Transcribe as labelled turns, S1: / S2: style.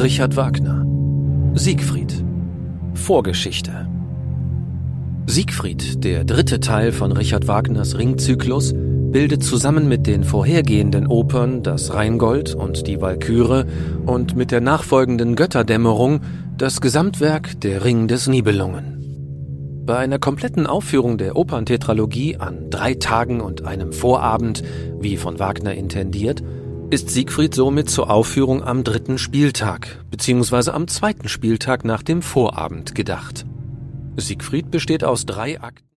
S1: Richard Wagner. Siegfried. Vorgeschichte. Siegfried, der dritte Teil von Richard Wagners Ringzyklus, bildet zusammen mit den vorhergehenden Opern Das Rheingold und die Walküre und mit der nachfolgenden Götterdämmerung das Gesamtwerk Der Ring des Nibelungen. Bei einer kompletten Aufführung der Operntetralogie an 3 Tagen und einem Vorabend, wie von Wagner intendiert, ist Siegfried somit zur Aufführung am 3. Spieltag bzw. am 2. Spieltag nach dem Vorabend gedacht. Siegfried besteht aus 3 Akten.